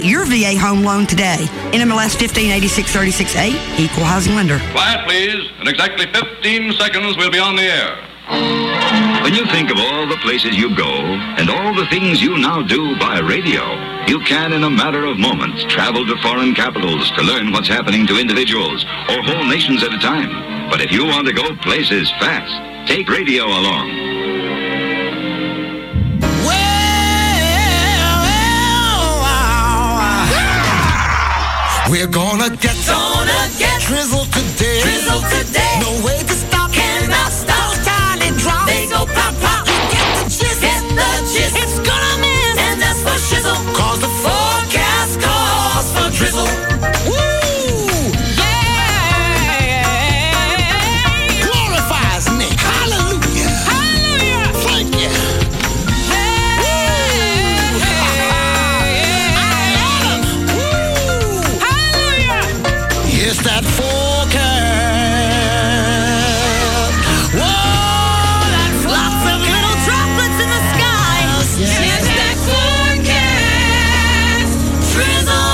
Your VA home loan today. NMLS 158636A, Equal Housing Lender. Quiet, please. In exactly 15 seconds, we'll be on the air. When you think of all the places you go and all the things you now do by radio, you can, in a matter of moments, travel to foreign capitals to learn what's happening to individuals or whole nations at a time. But if you want to go places fast, take radio along. We're gonna get drizzle today. No way to stop. Cannot stop. Tiny drops. They go pop, pop. You get the gist. It's gonna miss. And that's for shizzle. Cause the Forecast calls for drizzle. Woo! Yeah! Glorifies Nick. Hallelujah. Thank you. It's that forecast. Whoa, that Lots of little droplets in the sky. It's that forecast. Drizzle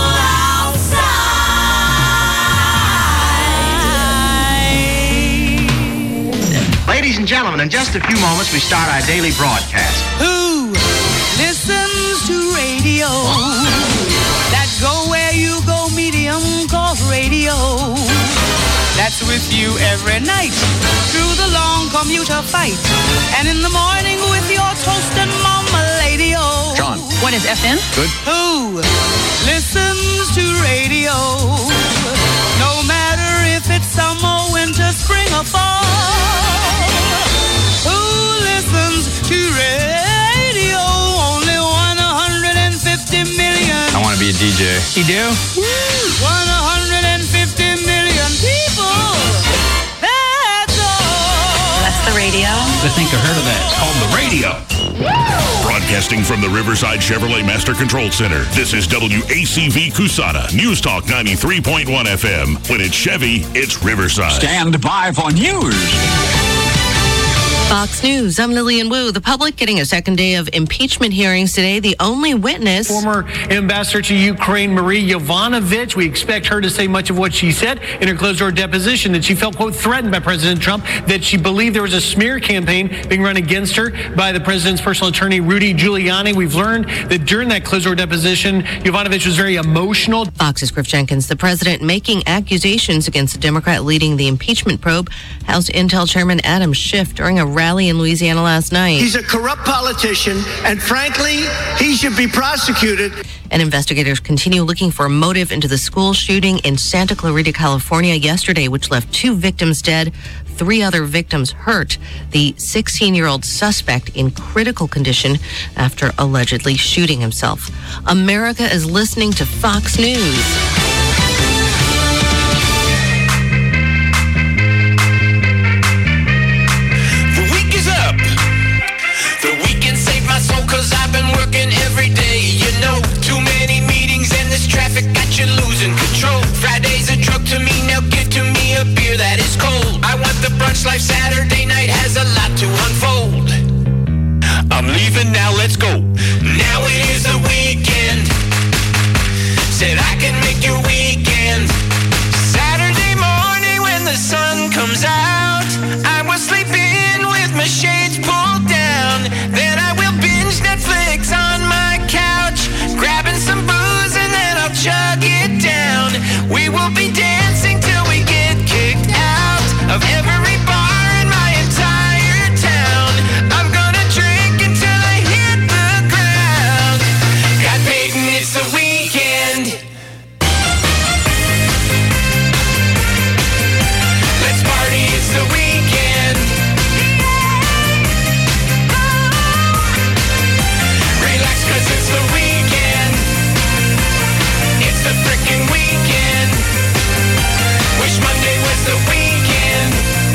outside. Ladies and gentlemen, in just a few moments, we start our daily broadcast. Who listens to radio? That go where you go, medium called radio. That's with you every night through the long commuter fight, and in the morning with your toast and mama lady-o. John. What is FM? Good. Who listens to radio? No matter if it's summer, winter, spring, or fall. Who listens to radio? Only 150 million. I want to be a DJ. You do? 150 million people. That's all. That's the radio. I think I heard of that. It's called the radio. Broadcasting from the Riverside Chevrolet Master Control Center, this is WACV Cusana, News Talk 93.1 FM. When it's Chevy, it's Riverside. Stand by for news. Fox News, I'm Lillian Wu. The public getting a second day of impeachment hearings today. The only witness... Former ambassador to Ukraine, Marie Yovanovitch. We expect her to say much of what she said in her closed-door deposition, that she felt, quote, threatened by President Trump, that she believed there was a smear campaign being run against her by the president's personal attorney, Rudy Giuliani. We've learned that during that closed-door deposition, Yovanovitch was very emotional. Fox's Griff Jenkins, the president making accusations against the Democrat leading the impeachment probe. House Intel Chairman Adam Schiff during a rally in Louisiana last night. He's a corrupt politician, and frankly, he should be prosecuted. And investigators continue looking for a motive into the school shooting in Santa Clarita, California yesterday, which left 2 victims dead, 3 other victims hurt. The 16-year-old suspect in critical condition after allegedly shooting himself. America is listening to Fox News. Cause I've been working every day, you know. Too many meetings and this traffic got you losing control. Friday's a drug to me, now give to me a beer that is cold. I want the brunch life, Saturday night has a lot to unfold. I'm leaving now, let's go. Now it is the weekend. Said I can make your weekend. Saturday morning when the sun comes out, I will sleep in with my shades pulled down. Then I will Netflix on my couch, grabbing some booze and then I'll chug it down. We will be dancing till we get kicked out of every bar in my entire town. I'm gonna drink until I hit the ground. God Peyton, it's the weekend. Let's party, it's the weekend. Cause it's the weekend. It's the frickin' weekend. Wish Monday was the weekend.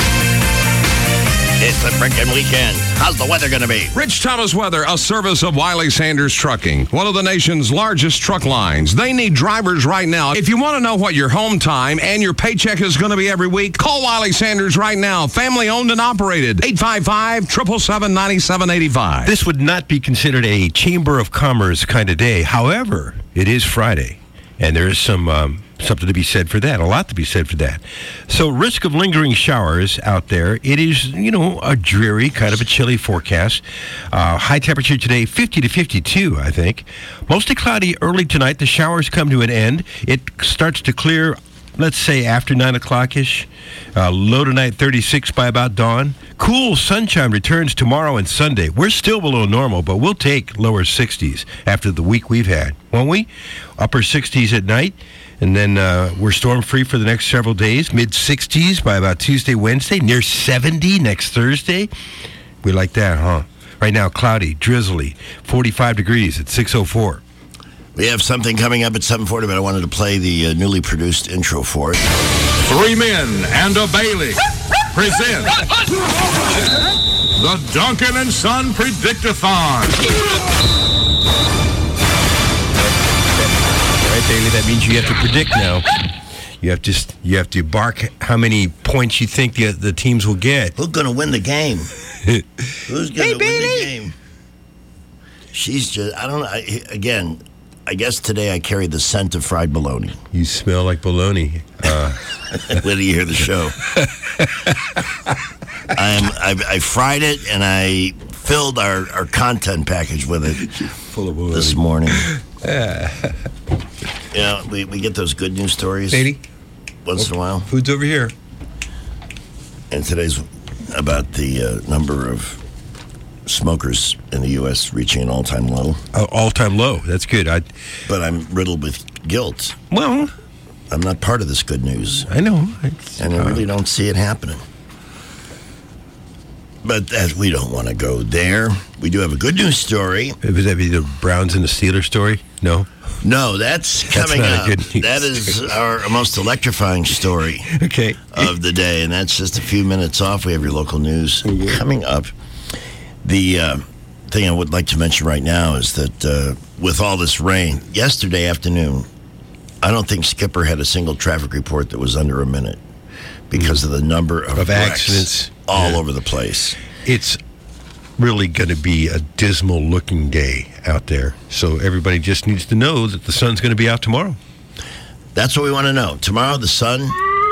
It's the frickin' weekend. How's the weather going to be? Rich Thomas Weather, a service of Wiley Sanders Trucking, one of the nation's largest truck lines. They need drivers right now. If you want to know what your home time and your paycheck is going to be every week, call Wiley Sanders right now. Family owned and operated. 855-777-9785. This would not be considered a Chamber of Commerce kind of day. However, It is Friday, and there is some something to be said for that, a lot to be said for that. So risk of lingering showers out there. It is, a dreary, kind of a chilly forecast. High temperature today, 50 to 52, I think. Mostly cloudy early tonight. The showers come to an end. It starts to clear, let's say, after 9 o'clock-ish. Low tonight, 36 by about dawn. Cool sunshine returns tomorrow and Sunday. We're still below normal, but we'll take lower 60s after the week we've had, won't we? Upper 60s at night. And then we're storm-free for the next several days. Mid-60s by about Tuesday, Wednesday. Near 70 next Thursday. We like that, huh? Right now, cloudy, drizzly, 45 degrees at 6:04. We have something coming up at 7:40, but I wanted to play the newly produced intro for it. 3 men and a Bailey present the Duncan and Son Predict-a-thon. Right, Bailey, that means you have to predict now. You have to bark how many points you think the teams will get. Who's going to win the game? Who's going to win the game? She's just, I don't know. I guess today I carry the scent of fried bologna. You smell like bologna. Wait till you hear the show. I fried it and I filled our content package with it. Full of bologna. This morning. We get those good news stories once in a while. Food's over here. And today's about the number of smokers in the U.S. reaching an all-time low. All-time low. That's good. But I'm riddled with guilt. Well, I'm not part of this good news. I know. And I really don't see it happening. But we don't want to go there. We do have a good news story. Would that be the Browns and the Steelers story? No? No, that's coming up. That is our most electrifying story of the day, and that's just a few minutes off. We have your local news coming up. The thing I would like to mention right now is that with all this rain, yesterday afternoon, I don't think Skipper had a single traffic report that was under a minute because of the number of accidents all over the place. It's really going to be a dismal-looking day out there. So everybody just needs to know that the sun's going to be out tomorrow. That's what we want to know. Tomorrow the sun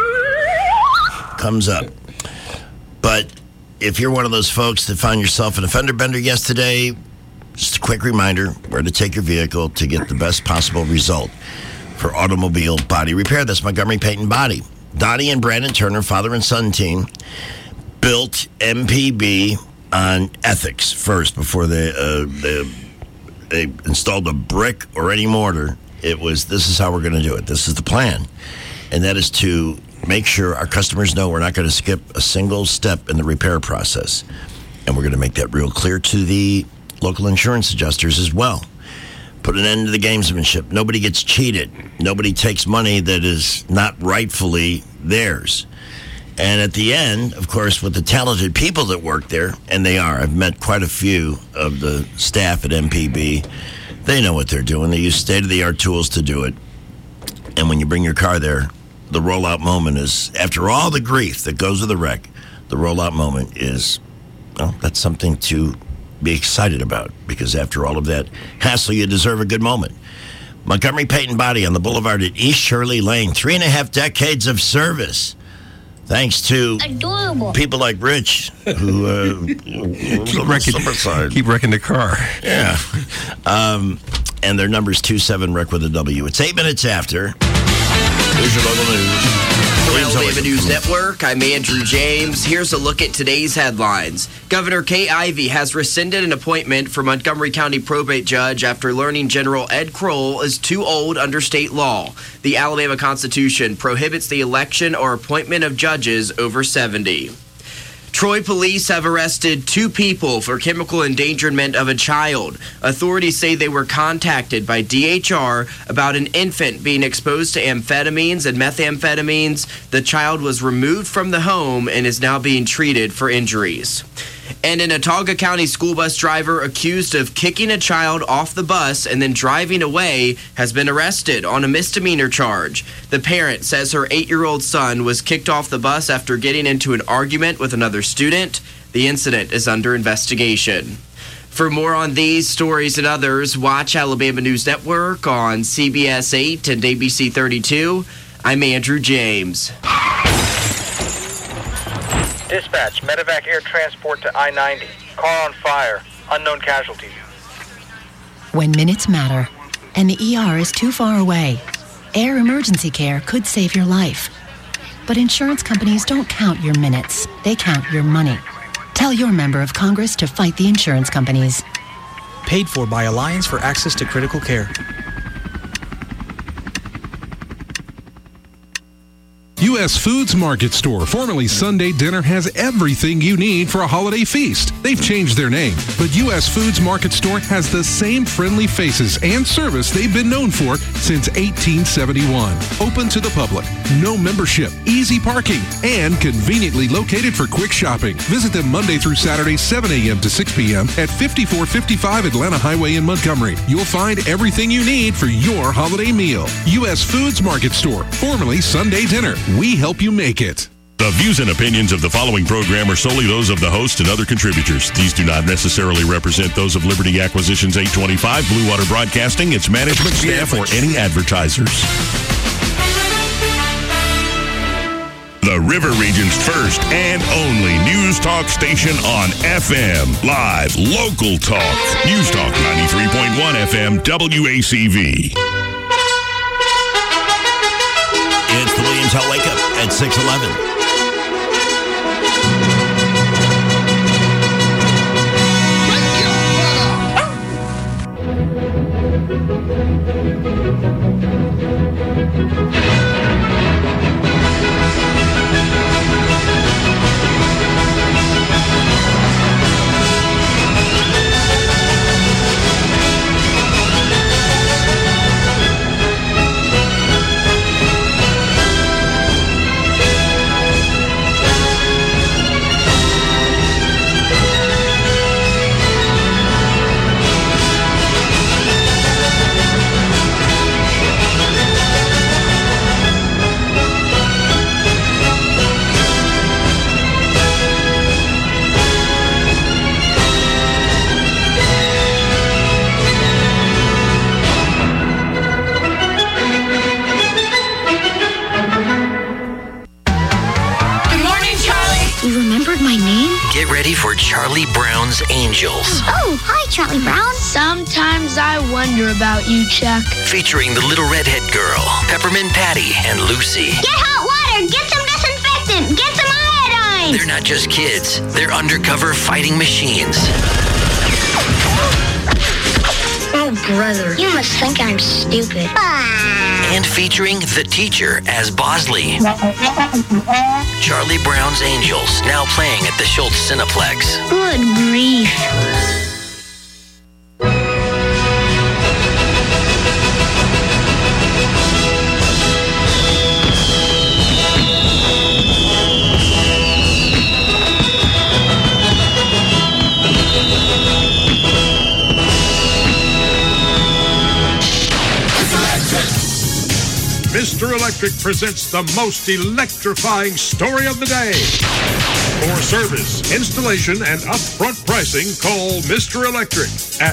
comes up. But if you're one of those folks that found yourself in a fender bender yesterday, just a quick reminder where to take your vehicle to get the best possible result for automobile body repair. That's Montgomery Paint and Body. Donnie and Brandon Turner, father and son team, built MPB on ethics first before they installed a brick or any mortar. It was, this is how we're going to do it. This is the plan. And that is to make sure our customers know we're not going to skip a single step in the repair process. And we're going to make that real clear to the local insurance adjusters as well. Put an end to the gamesmanship. Nobody gets cheated. Nobody takes money that is not rightfully theirs. And at the end, of course, with the talented people that work there, and they are, I've met quite a few of the staff at MPB. They know what they're doing. They use state-of-the-art tools to do it. And when you bring your car there, the rollout moment is, after all the grief that goes with the wreck, the rollout moment is, well, that's something to be excited about, because after all of that hassle, you deserve a good moment. Montgomery Paint and Body on the boulevard at East Shirley Lane. 3.5 decades of service. Thanks to people like Rich, who keep wrecking the car. Yeah. And their number's 27-REC with a W. It's 8 minutes after. Here's your local news. From Alabama News Network, I'm Andrew James. Here's a look at today's headlines. Governor Kay Ivey has rescinded an appointment for Montgomery County probate judge after learning General Ed Kroll is too old under state law. The Alabama Constitution prohibits the election or appointment of judges over 70. Troy police have arrested 2 people for chemical endangerment of a child. Authorities say they were contacted by DHR about an infant being exposed to amphetamines and methamphetamines. The child was removed from the home and is now being treated for injuries. And an Autauga County school bus driver accused of kicking a child off the bus and then driving away has been arrested on a misdemeanor charge. The parent says her 8-year-old son was kicked off the bus after getting into an argument with another student. The incident is under investigation. For more on these stories and others, watch Alabama News Network on CBS 8 and ABC 32. I'm Andrew James. Dispatch, medevac air transport to I-90. Car on fire. Unknown casualties. When minutes matter and the ER is too far away, air emergency care could save your life. But insurance companies don't count your minutes. They count your money. Tell your member of Congress to fight the insurance companies. Paid for by Alliance for Access to Critical Care. U.S. Foods Market Store, formerly Sunday Dinner, has everything you need for a holiday feast. They've changed their name, but U.S. Foods Market Store has the same friendly faces and service they've been known for since 1871. Open to the public, no membership, easy parking, and conveniently located for quick shopping. Visit them Monday through Saturday, 7 a.m. to 6 p.m. at 5455 Atlanta Highway in Montgomery. You'll find everything you need for your holiday meal. U.S. Foods Market Store, formerly Sunday Dinner. We help you make it. The views and opinions of the following program are solely those of the host and other contributors. These do not necessarily represent those of Liberty Acquisitions 825, Blue Water Broadcasting, its management, staff, or any advertisers. The River Region's first and only news talk station on FM. Live, local talk. News Talk 93.1 FM, WACV. It's the Williams Hall Wake Up at 6:11. Charlie Brown's Angels. Oh, hi, Charlie Brown. Sometimes I wonder about you, Chuck. Featuring the Little Redhead Girl, Peppermint Patty, and Lucy. Get hot water, get some disinfectant, get some iodine. They're not just kids, they're undercover fighting machines. Oh, brother, you must think I'm stupid. And featuring the teacher as Bosley. Charlie Brown's Angels, now playing at the Schultz Cineplex. Good grief. Mr. Electric presents the most electrifying story of the day. For service, installation, and upfront pricing, call Mr. Electric at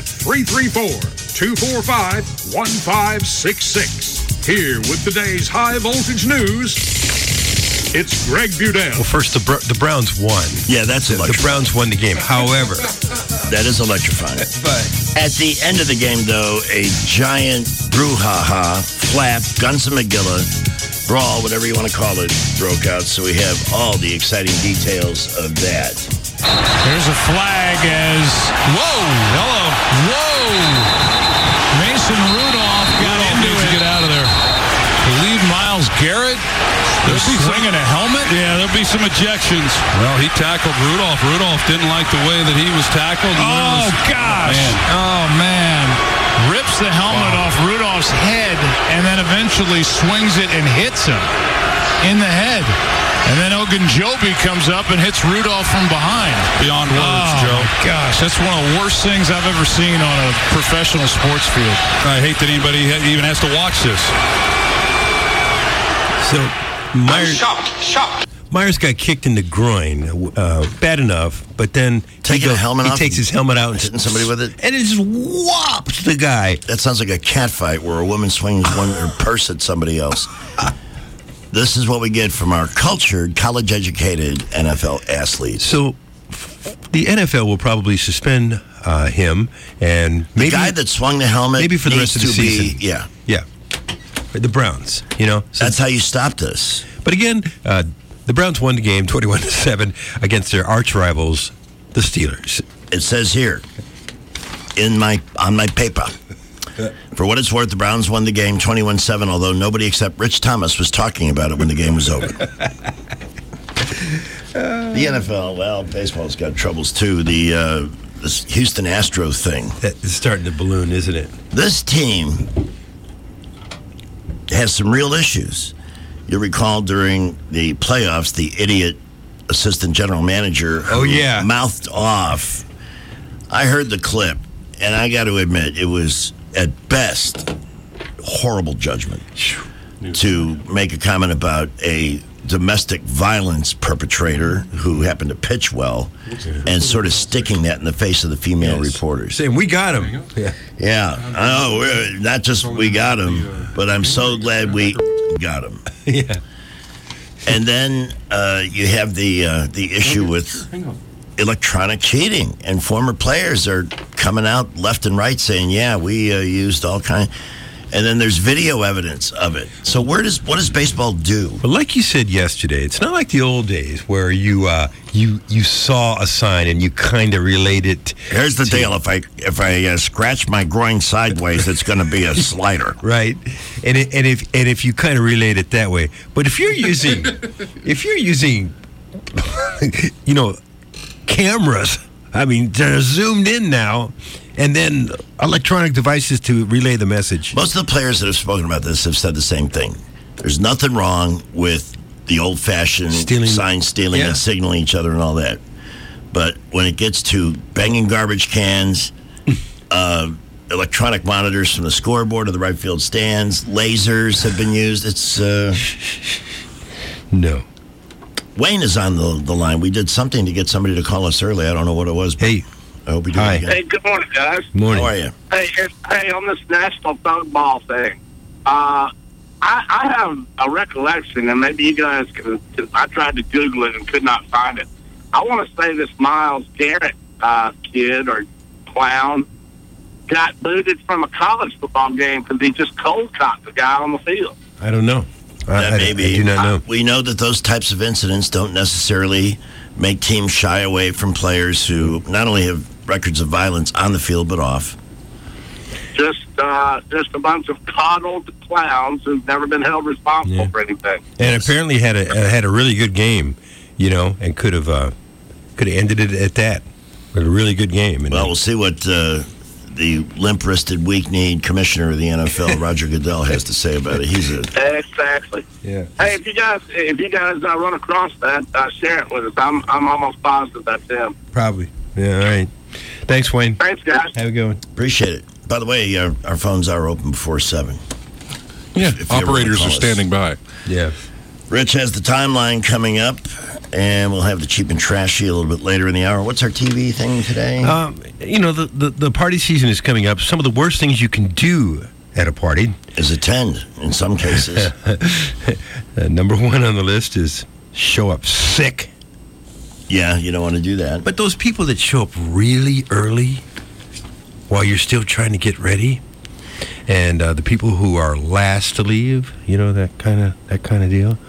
334-245-1566. Here with today's high voltage news, it's Greg Budell. Well, first, the Browns won. Yeah, that's electrifying. The Browns won the game. However, that is electrifying. But at the end of the game, though, a giant brouhaha, flap, Guns and McGilla, brawl, whatever you want to call it, broke out. So we have all the exciting details of that. There's a flag as... Whoa! Hello! Whoa! Mason Rudolph got into it. Get out of there. I believe Myles Garrett. There'll be swinging a helmet. Yeah, there'll be some ejections. Well, he tackled Rudolph. Rudolph didn't like the way that he was tackled. Oh, gosh. Man. Oh, man. Rips the helmet off Rudolph's head and then eventually swings it and hits him in the head. And then Ogunjobi comes up and hits Rudolph from behind. Beyond words, Joe. Gosh, that's one of the worst things I've ever seen on a professional sports field. I hate that anybody even has to watch this. So, Myers, Myers got kicked in the groin, bad enough, but then Taking a helmet he off takes his helmet out and hitting somebody with it, and it just whops the guy. That sounds like a cat fight where a woman swings her purse at somebody else. This is what we get from our cultured, college-educated NFL athletes. So the NFL will probably suspend him, and maybe the guy that swung the helmet maybe for the rest of the season. Yeah. The Browns, So that's how you stop this. But again, the Browns won the game 21-7 against their arch rivals, the Steelers. It says here on my paper. For what it's worth, the Browns won the game 21-7, although nobody except Rich Thomas was talking about it when the game was over. The NFL, well, baseball's got troubles too. This Houston Astros thing. It's starting to balloon, isn't it? This team has some real issues. You'll recall during the playoffs, the idiot assistant general manager mouthed off. I heard the clip, and I got to admit, it was, at best, horrible judgment to make a comment about a domestic violence perpetrator who happened to pitch well and sort of sticking that in the face of the female reporters. Saying, we got him. Yeah. I know. Not just we got him, but I'm so glad we got him. Yeah. And then you have the issue with electronic cheating, and former players are coming out left and right saying, "Yeah, we used all kind." And then there's video evidence of it. So what does baseball do? But like you said yesterday, it's not like the old days where you saw a sign and you kind of relate it. Here's the deal: if I scratch my groin sideways, it's going to be a slider, right? And if you kind of relate it that way, but if you're using cameras, I mean, they're zoomed in now. And then electronic devices to relay the message. Most of the players that have spoken about this have said the same thing. There's nothing wrong with the old-fashioned sign stealing and signaling each other and all that. But when it gets to banging garbage cans, electronic monitors from the scoreboard to the right field stands, lasers have been used. It's no. Wayne is on the line. We did something to get somebody to call us early. I don't know what it was. Hey. I hope we do it again. Hey, good morning, guys. Morning. How are you? Hey, on this national football thing, I have a recollection, and maybe you guys can. I tried to Google it and could not find it. I want to say this Myles Garrett kid or clown got booted from a college football game because he just cold cocked the guy on the field. I don't know. I do not know. We know that those types of incidents don't necessarily make teams shy away from players who not only have records of violence on the field but off. Just a bunch of coddled clowns who've never been held responsible for anything. And apparently had a really good game, and could have ended it at that. With a really good game. And we'll see what the limp-wristed, weak-kneed commissioner of the NFL, Roger Goodell, has to say about it. Exactly. Yeah. Hey, if you guys run across that, share it with us. I'm almost positive that's him. Probably. Yeah. All right. Thanks, Wayne. Thanks, guys. Have a good one. Appreciate it. By the way, our phones are open before 7. Yeah. If operators are standing by. Yeah. Rich has the timeline coming up, and we'll have the cheap and trashy a little bit later in the hour. What's our TV thing today? The party season is coming up. Some of the worst things you can do at a party is attend, in some cases. Number one on the list is show up sick. Yeah, you don't want to do that. But those people that show up really early while you're still trying to get ready, and the people who are last to leave, that kind of deal.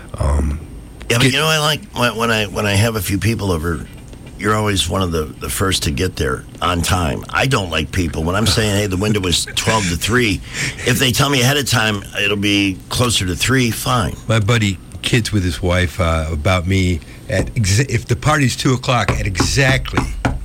Yeah, but I like when I have a few people over. You're always one of the first to get there on time. I don't like people when I'm saying, hey, the window was 12 to 3. If they tell me ahead of time it'll be closer to 3, fine. My buddy kids with his wife about me if the party's 2:00 at exactly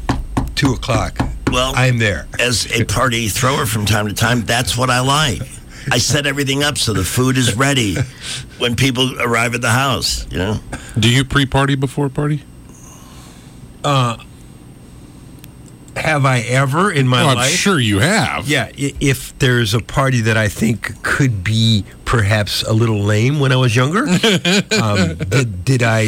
2:00. Well, I'm there. As a party thrower from time to time, that's what I like. I set everything up so the food is ready when people arrive at the house, Do you pre-party before a party? have I ever in my life? I'm sure you have. Yeah, if there's a party that I think could be perhaps a little lame when I was younger, did I,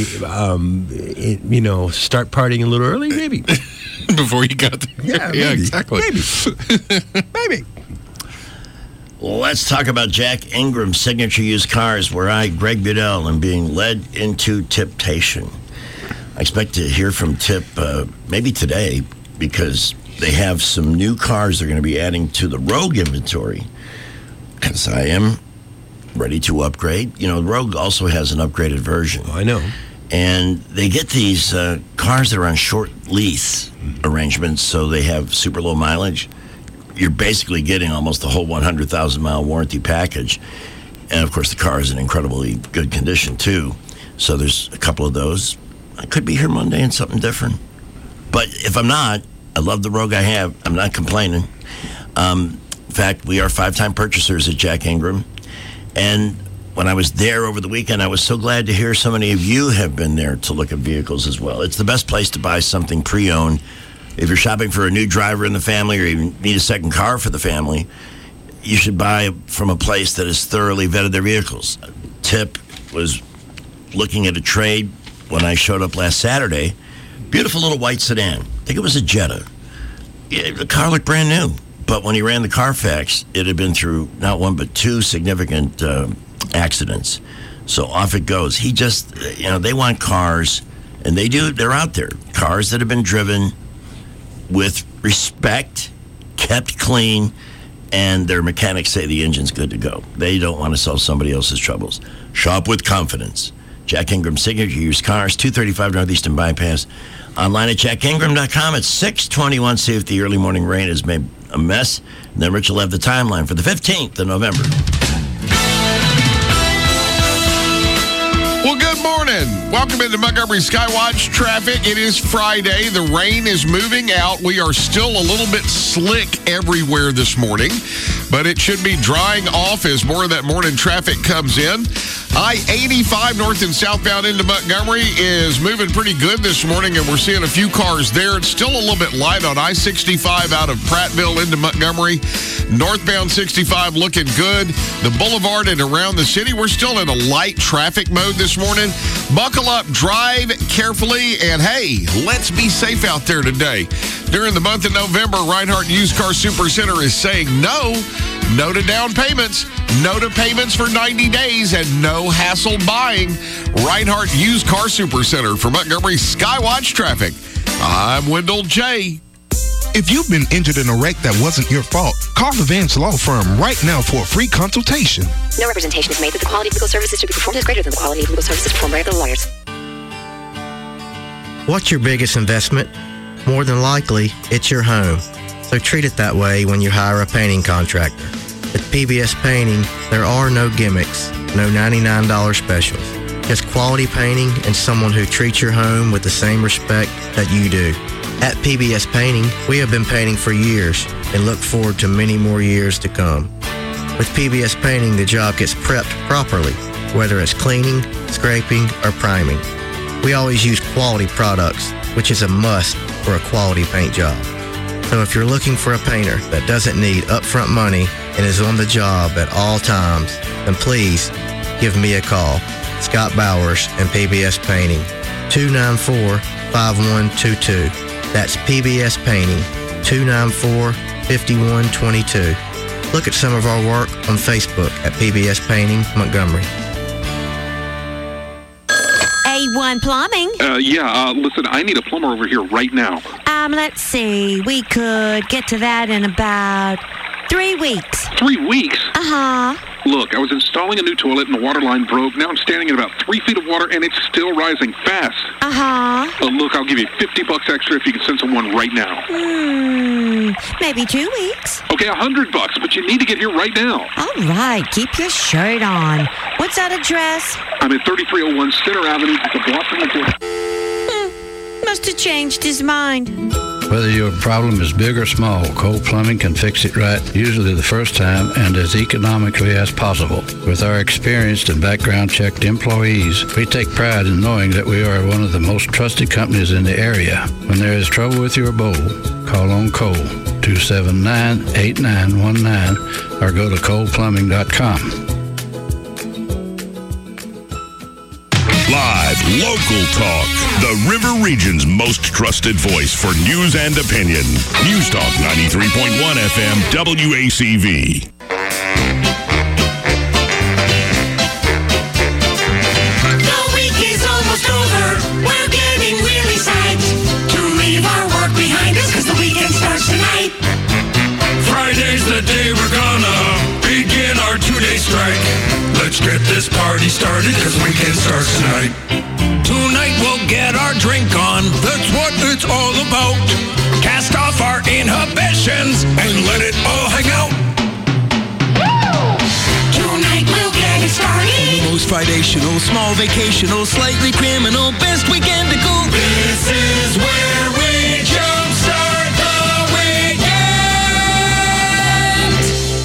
start partying a little early? Maybe. Before you got there. Yeah, maybe. Yeah, exactly. Maybe. Well, let's talk about Jack Ingram's Signature Used Cars, where I, Greg Budell, am being led into temptation. I expect to hear from Tip maybe today, because they have some new cars they're going to be adding to the Rogue inventory, because I am ready to upgrade. You know, the Rogue also has an upgraded version. Oh, I know. And they get these cars that are on short lease arrangements, so they have super low mileage. You're basically getting almost the whole 100,000-mile warranty package. And, of course, the car is in incredibly good condition, too. So there's a couple of those. I could be here Monday and something different. But if I'm not, I love the Rogue I have. I'm not complaining. In fact, we are 5-time purchasers at Jack Ingram. And when I was there over the weekend, I was so glad to hear so many of you have been there to look at vehicles as well. It's the best place to buy something pre-owned. If you're shopping for a new driver in the family or you need a second car for the family, you should buy from a place that has thoroughly vetted their vehicles. Tip was looking at a trade when I showed up last Saturday. Beautiful little white sedan. I think it was a Jetta. The car looked brand new. But when he ran the Carfax, it had been through not one but two significant accidents. So off it goes. He just, they want cars, and they're out there. Cars that have been driven with respect, kept clean, and their mechanics say the engine's good to go. They don't want to solve somebody else's troubles. Shop with confidence. Jack Ingram Signature Used Cars, 235 Northeastern Bypass. Online at jackingram.com at 6:21. See if the early morning rain has made a mess. And then Rich will have the timeline for the 15th of November. Well, good morning. Welcome into Montgomery Skywatch traffic. It is Friday. The rain is moving out. We are still a little bit slick everywhere this morning, but it should be drying off as more of that morning traffic comes in. I-85 north and southbound into Montgomery is moving pretty good this morning, and we're seeing a few cars there. It's still a little bit light on I-65 out of Prattville into Montgomery. Northbound 65 looking good. The boulevard and around the city, we're still in a light traffic mode this morning. Buckle up, drive carefully, and hey, let's be safe out there today. During the month of November, Reinhardt Used Car Super Center is saying no to down payments, no to payments for 90 days, and no hassle buying. Reinhardt Used Car Super Center for Montgomery Skywatch traffic. I'm Wendell J. If you've been injured in a wreck that wasn't your fault, call the Vance Law Firm right now for a free consultation. No representation is made that the quality of legal services to be performed is greater than the quality of legal services performed by other lawyers. What's your biggest investment? More than likely, it's your home. So treat it that way when you hire a painting contractor. At PBS Painting, there are no gimmicks, no $99 specials. Just quality painting and someone who treats your home with the same respect that you do. At PBS Painting, we have been painting for years and look forward to many more years to come. With PBS Painting, the job gets prepped properly, whether it's cleaning, scraping, or priming. We always use quality products, which is a must for a quality paint job. So if you're looking for a painter that doesn't need upfront money and is on the job at all times, then please give me a call. Scott Bowers and PBS Painting, 294-5122. That's PBS Painting, 294-5122. Look at some of our work on Facebook at PBS Painting Montgomery. A1 Plumbing. Listen, I need a plumber over here right now. Let's see. We could get to that in about 3 weeks. 3 weeks? Uh-huh. Look, I was installing a new toilet and the water line broke. Now I'm standing in about 3 feet of water and it's still rising fast. Uh-huh. Look, I'll give you $50 extra if you can send someone right now. Maybe 2 weeks. Okay, $100, but you need to get here right now. All right, keep your shirt on. What's that address? I'm at 3301 Center Avenue. It's a block from the door. Must have changed his mind. Whether your problem is big or small, Cole Plumbing can fix it right, usually the first time and as economically as possible. With our experienced and background-checked employees, we take pride in knowing that we are one of the most trusted companies in the area. When there is trouble with your bowl, call on Cole, 279-8919, or go to coleplumbing.com. Live, local talk. The River Region's most trusted voice for news and opinion. News Talk 93.1 FM WACV. The week is almost over. We're getting really psyched to leave our work behind us because the weekend starts tonight. Friday's the day we're gonna begin our 2-day strike. Let's get this party started because weekend starts tonight. Tonight we'll get our drink on. That's what it's all about. Cast off our inhibitions and let it all hang out. Tonight we'll get it started. Most vidational, small vacational, slightly criminal, best weekend to go. This is where we jumpstart the weekend.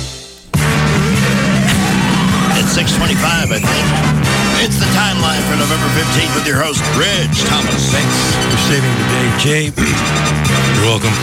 It's 6:25, I think. It's the timeline for November 15th with your host, Reg Thomas. Thanks for saving the day, Jay. You're welcome.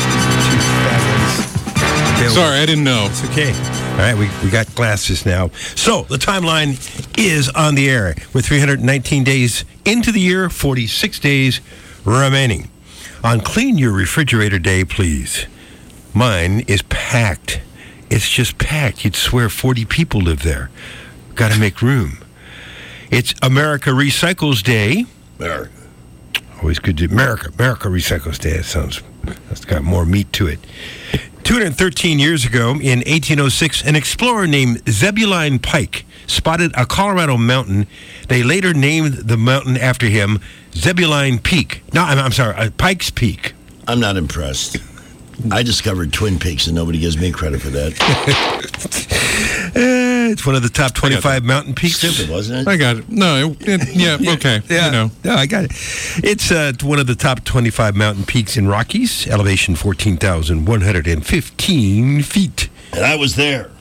Sorry, I didn't know. It's okay. All right, we got glasses now. So the timeline is on the air with 319 days into the year, 46 days remaining. On Clean Your Refrigerator Day, please. Mine is packed. It's just packed. You'd swear 40 people live there. Got to make room. It's America Recycles Day. America. Always good to America Recycles Day. That's got more meat to it. 213 years ago, in 1806, an explorer named Zebulon Pike spotted a Colorado mountain. They later named the mountain after him, Zebulon Peak. No, I'm sorry, Pike's Peak. I'm not impressed. I discovered Twin Peaks, and nobody gives me credit for that. It's one of the top 25 mountain peaks. Stupid, wasn't it? I got it. No, okay. Yeah, you know. No, I got it. It's one of the top 25 mountain peaks in Rockies, elevation 14,115 feet. And I was there.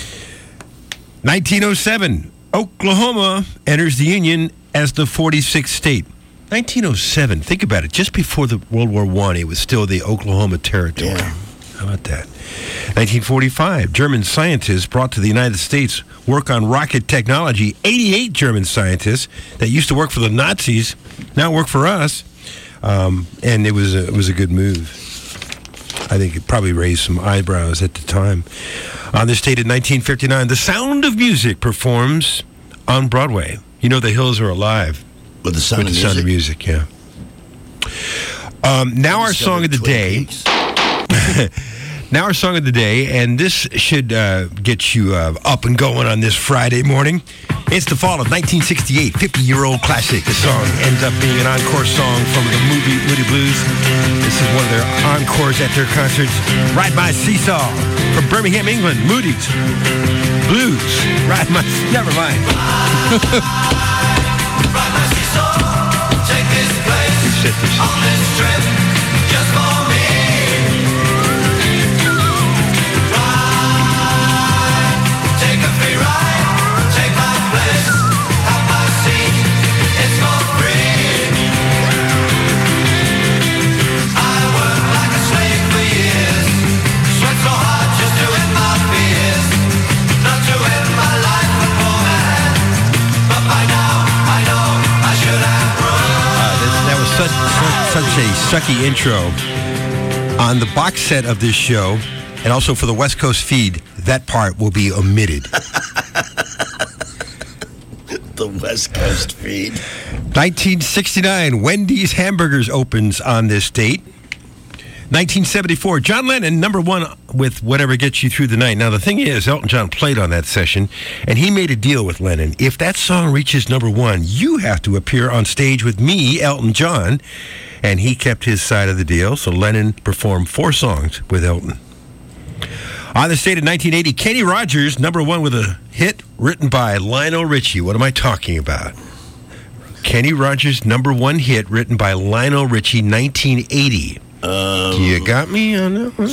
1907, Oklahoma enters the Union as the 46th state. 1907, think about it. Just before the World War I, it was still the Oklahoma Territory. Yeah. How about that? 1945, German scientists brought to the United States work on rocket technology. 88 German scientists that used to work for the Nazis now work for us. And it was a good move. I think it probably raised some eyebrows at the time. On this date in 1959, The Sound of Music performs on Broadway. You know the Hills Are Alive. With the Sound of Music? Sound of Music, yeah. Now our song of the day. Now our song of the day, and this should get you up and going on this Friday morning. It's the fall of 1968, 50-year-old classic. The song ends up being an encore song from the movie Moody Blues. This is one of their encores at their concerts. Ride My Seesaw from Birmingham, England. Moody's Blues. Ride My... Never mind. Ride my seesaw, take this place on this trip just for me. Ride, take a free ride, take my place, have my seat, it's for free. I worked like a slave for years, sweat so hard just to end my fears, not to end my life a poor man, but by now I know I should have run. That was such a sucky intro. On the box set of this show, and also for the West Coast feed, that part will be omitted. The West Coast feed. 1969, Wendy's Hamburgers opens on this date. 1974, John Lennon, number one with Whatever Gets You Through the Night. Now, the thing is, Elton John played on that session, and he made a deal with Lennon. If that song reaches number one, you have to appear on stage with me, Elton John. And he kept his side of the deal, so Lennon performed 4 songs with Elton. On this date in 1980, Kenny Rogers, number one with a hit written by Lionel Richie. What am I talking about? Kenny Rogers' number one hit written by Lionel Richie, 1980. You got me on that one?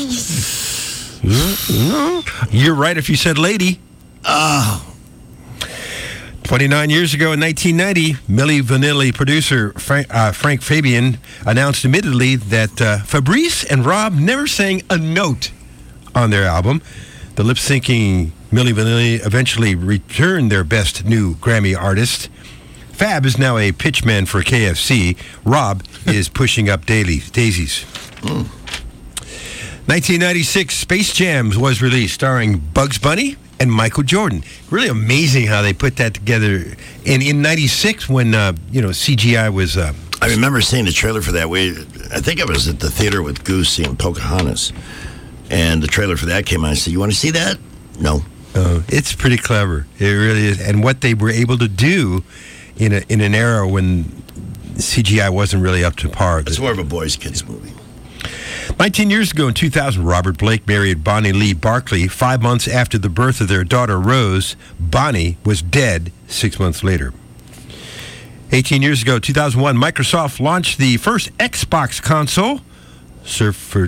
No. You're right if you said lady. 29 years ago in 1990, Milli Vanilli producer Frank Fabian announced admittedly that Fabrice and Rob never sang a note on their album. The lip-syncing Milli Vanilli eventually returned their best new Grammy artist. Fab is now a pitchman for KFC. Rob is pushing up daisies. 1996, Space Jam was released, starring Bugs Bunny and Michael Jordan. Really amazing how they put that together. And in 96, when, CGI was... I remember seeing the trailer for that. I think I was at the theater with Goose seeing Pocahontas. And the trailer for that came out. I said, you want to see that? No. It's pretty clever. It really is. And what they were able to do in an era when CGI wasn't really up to par. It's more of a boys' kids movie. 19 years ago in 2000, Robert Blake married Bonnie Lee Barkley. 5 months after the birth of their daughter, Rose, Bonnie was dead 6 months later. 18 years ago, 2001, Microsoft launched the first Xbox console, sold for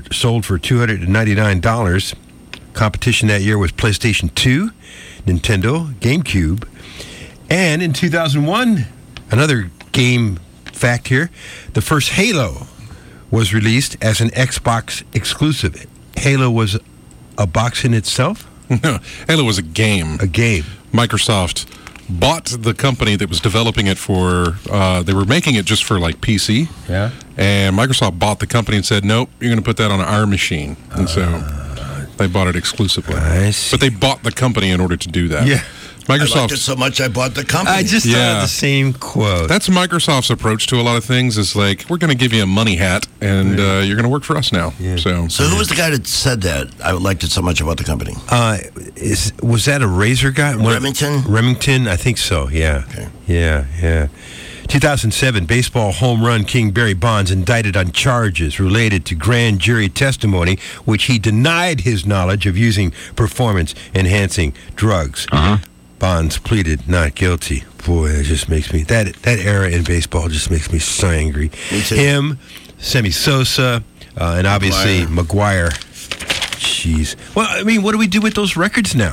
$299. Competition that year was PlayStation 2, Nintendo, GameCube. And in 2001, another game fact here, the first Halo was released as an Xbox exclusive. Halo was a box in itself? No, Halo was a game. A game. Microsoft bought the company that was developing it for, they were making it just for like PC. Yeah. And Microsoft bought the company and said, nope, you're going to put that on our machine. And so they bought it exclusively. I see. But they bought the company in order to do that. Yeah. Microsoft. I liked it so much I bought the company. I just thought of the same quote. That's Microsoft's approach to a lot of things. Is like, we're going to give you a money hat, and you're going to work for us now. Yeah. So who was the guy that said that? I liked it so much about the company. Was that a Razor guy? Remington? Remington, I think so. Yeah. Okay. Yeah. 2007, baseball home run king Barry Bonds indicted on charges related to grand jury testimony, which he denied his knowledge of using performance-enhancing drugs. Bonds pleaded not guilty. Boy, it just makes me... That era in baseball just makes me so angry. Me too. Him, Sammy Sosa, and obviously McGuire. Jeez. Well, I mean, what do we do with those records now?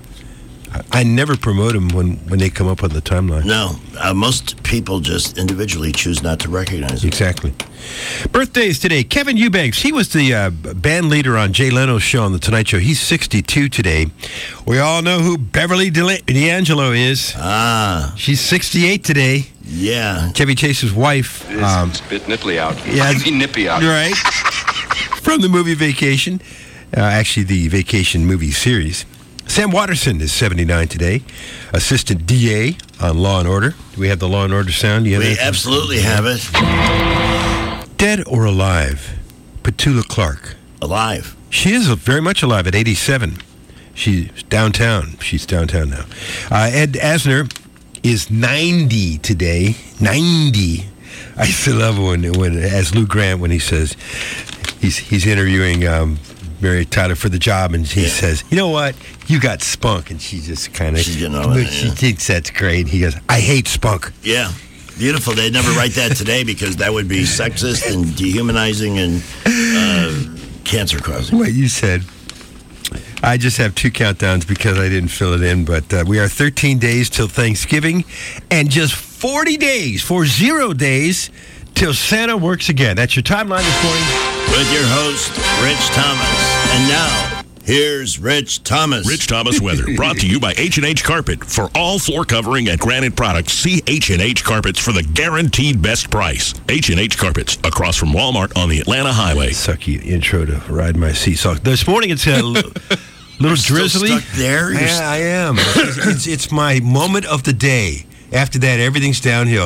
I never promote them when they come up on the timeline. No. Most people just individually choose not to recognize them. Exactly. Birthdays today. Kevin Eubanks. He was the band leader on Jay Leno's show on The Tonight Show. He's 62 today. We all know who Beverly D'Angelo is. She's 68 today. Yeah. Chevy Chase's wife. It's a bit nipply out. Yeah. Nippy out. Right. From the movie Vacation. Actually, the Vacation movie series. Sam Watterson is 79 today. Assistant DA on Law and Order. Do we have the Law and Order sound? We absolutely have it. Dead or alive? Petula Clark. Alive. She is very much alive at 87. She's downtown. She's downtown now. Ed Asner is 90 today. 90. I still love when as Lou Grant, when he says he's interviewing Mary Tyler for the job, and he says, you know what? You got spunk. And she just kind of, she thinks that's great. He goes, I hate spunk. Yeah. Beautiful. They'd never write that today because that would be sexist and dehumanizing and cancer-causing. What you said. I just have 2 countdowns because I didn't fill it in, but we are 13 days till Thanksgiving and just 40 days, 40 days, till Santa works again. That's your timeline this morning. With your host, Rich Thomas. And now, here's Rich Thomas. Rich Thomas weather, brought to you by H&H Carpet. For all floor covering and granite products, see H&H Carpets for the guaranteed best price. H&H Carpets, across from Walmart on the Atlanta Highway. Sucky intro to Ride My Seesaw. This morning it's a little drizzly. Still stuck there? Yeah, I am. It's my moment of the day. After that, everything's downhill.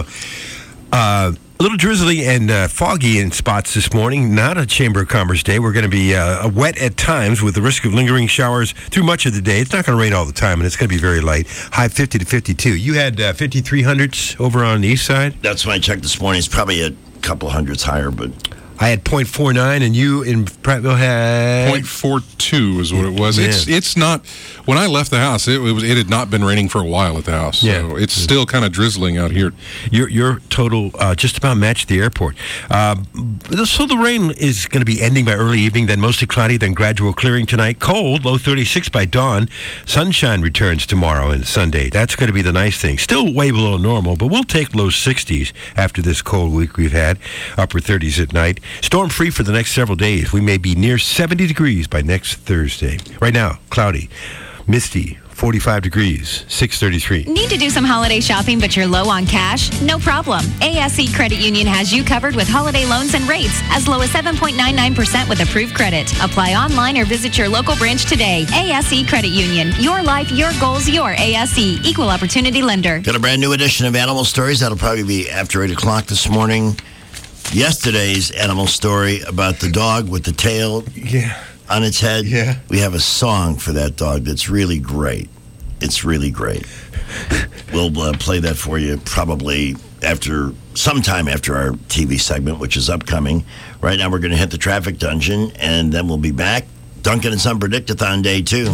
A little drizzly and foggy in spots this morning. Not a Chamber of Commerce day. We're going to be wet at times with the risk of lingering showers through much of the day. It's not going to rain all the time, and it's going to be very light. High 50 to 52. You had 5300s over on the east side? That's when I checked this morning. It's probably a couple hundreds higher, but... I had 0.49, and you in Prattville had 0.42 is what it was. Yeah. It's not. When I left the house, it had not been raining for a while at the house. So it's still kind of drizzling out here. Your total just about matched the airport. So the rain is going to be ending by early evening, then mostly cloudy, then gradual clearing tonight. Cold, low 36 by dawn. Sunshine returns tomorrow and Sunday. That's going to be the nice thing. Still way below normal, but we'll take low 60s after this cold week we've had. Upper 30s at night. Storm free for the next several days. We may be near 70 degrees by next Thursday. Right now, cloudy, misty, 45 degrees, 6:33. Need to do some holiday shopping, but you're low on cash? No problem. ASE Credit Union has you covered with holiday loans and rates as low as 7.99% with approved credit. Apply online or visit your local branch today. ASE Credit Union. Your life, your goals, your ASE. Equal Opportunity Lender. Got a brand new edition of Animal Stories. That'll probably be after 8 o'clock this morning. Yesterday's animal story about the dog with the tail on its head. Yeah. We have a song for that dog that's really great. It's really great. We'll play that for you probably sometime after our TV segment, which is upcoming. Right now we're going to hit the traffic dungeon, and then we'll be back. Duncan and Son Predictathon Day 2.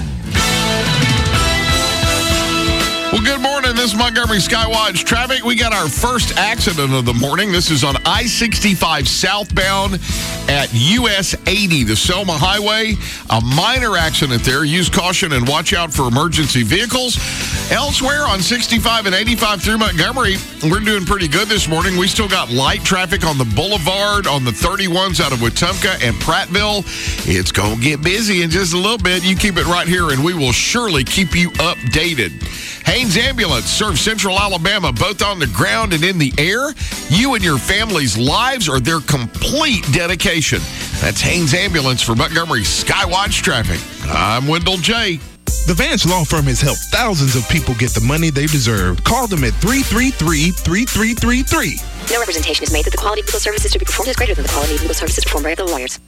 Well, good morning. This is Montgomery Skywatch traffic. We got our first accident of the morning. This is on I-65 southbound at US 80, the Selma Highway. A minor accident there. Use caution and watch out for emergency vehicles. Elsewhere on 65 and 85 through Montgomery, we're doing pretty good this morning. We still got light traffic on the boulevard, on the 31s out of Wetumpka and Prattville. It's going to get busy in just a little bit. You keep it right here, and we will surely keep you updated. Haynes Ambulance serves Central Alabama both on the ground and in the air. You and your family's lives are their complete dedication. That's Haynes Ambulance for Montgomery Skywatch Traffic. I'm Wendell J. The Vance Law Firm has helped thousands of people get the money they deserve. Call them at 333-3333. No representation is made that the quality of legal services to be performed is greater than the quality of legal services performed by other lawyers.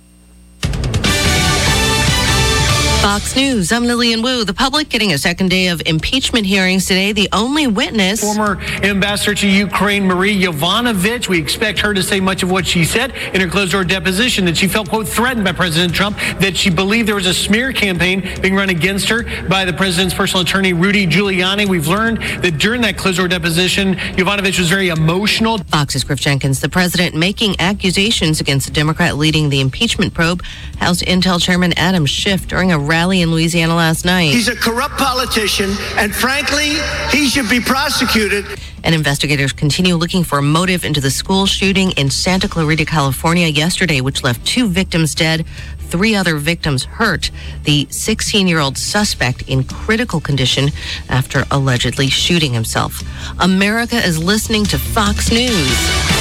Fox News, I'm Lillian Wu. The public getting a second day of impeachment hearings today. The only witness... Former ambassador to Ukraine, Marie Yovanovitch. We expect her to say much of what she said in her closed-door deposition, that she felt, quote, threatened by President Trump, that she believed there was a smear campaign being run against her by the president's personal attorney, Rudy Giuliani. We've learned that during that closed-door deposition, Yovanovitch was very emotional. Fox's Griff Jenkins, the president making accusations against the Democrat leading the impeachment probe. House Intel Chairman Adam Schiff during a rally in Louisiana last night. He's a corrupt politician, and frankly, he should be prosecuted. And investigators continue looking for a motive into the school shooting in Santa Clarita, California yesterday, which left 2 victims dead, 3 other victims hurt. The 16-year-old suspect in critical condition after allegedly shooting himself. America is listening to Fox News.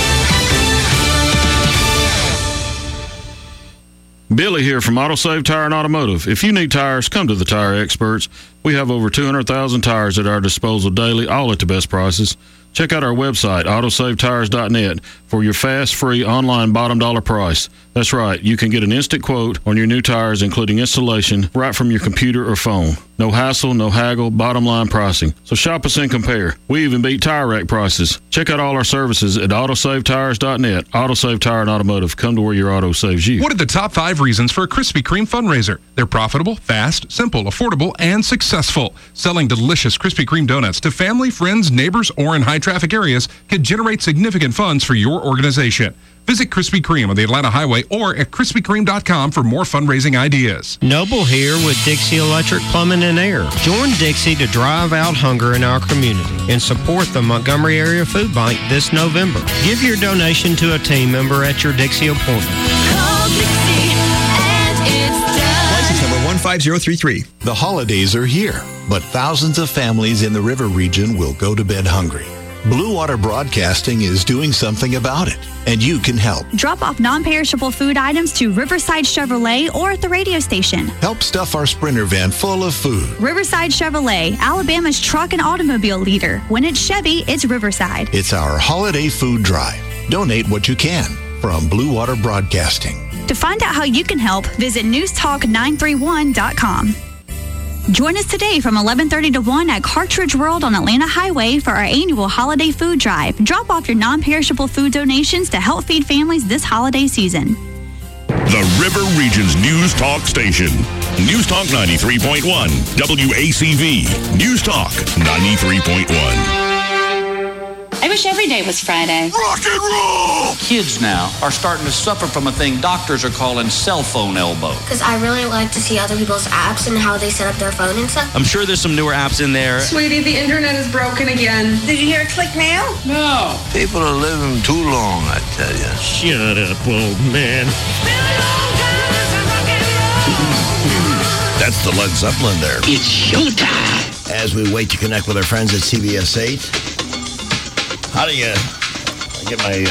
Billy here from AutoSave Tire and Automotive. If you need tires, come to the Tire Experts. We have over 200,000 tires at our disposal daily, all at the best prices. Check out our website, autosavetires.net, for your fast, free, online bottom dollar price. That's right, you can get an instant quote on your new tires, including installation, right from your computer or phone. No hassle, no haggle, bottom line pricing. So shop us and compare. We even beat tire rack prices. Check out all our services at autosavetires.net. AutoSave Tire and Automotive. Come to where your auto saves you. What are the top 5 reasons for a Krispy Kreme fundraiser? They're profitable, fast, simple, affordable, and successful. Selling delicious Krispy Kreme donuts to family, friends, neighbors, or in high-traffic areas can generate significant funds for your organization. Visit Krispy Kreme on the Atlanta Highway or at KrispyKreme.com for more fundraising ideas. Noble here with Dixie Electric Plumbing and Air. Join Dixie to drive out hunger in our community and support the Montgomery Area Food Bank this November. Give your donation to a team member at your Dixie appointment. License number 15033. The holidays are here, but thousands of families in the river region will go to bed hungry. Blue Water Broadcasting is doing something about it, and you can help. Drop off non-perishable food items to Riverside Chevrolet or at the radio station. Help stuff our Sprinter van full of food. Riverside Chevrolet, Alabama's truck and automobile leader. When it's Chevy, it's Riverside. It's our holiday food drive. Donate what you can from Blue Water Broadcasting. To find out how you can help, visit newstalk931.com. Join us today from 11:30 to 1 at Cartridge World on Atlanta Highway for our annual holiday food drive. Drop off your non-perishable food donations to help feed families this holiday season. The River Region's News Talk Station. News Talk 93.1. WACV. News Talk 93.1. I wish every day was Friday. Rock and roll! Kids now are starting to suffer from a thing doctors are calling cell phone elbow. Because I really like to see other people's apps and how they set up their phone and stuff. I'm sure there's some newer apps in there. Sweetie, the internet is broken again. Did you hear it click now? No. People are living too long, I tell you. Shut up, old man. That's the Led Zeppelin there. It's showtime. As we wait to connect with our friends at CBS 8. How do you get my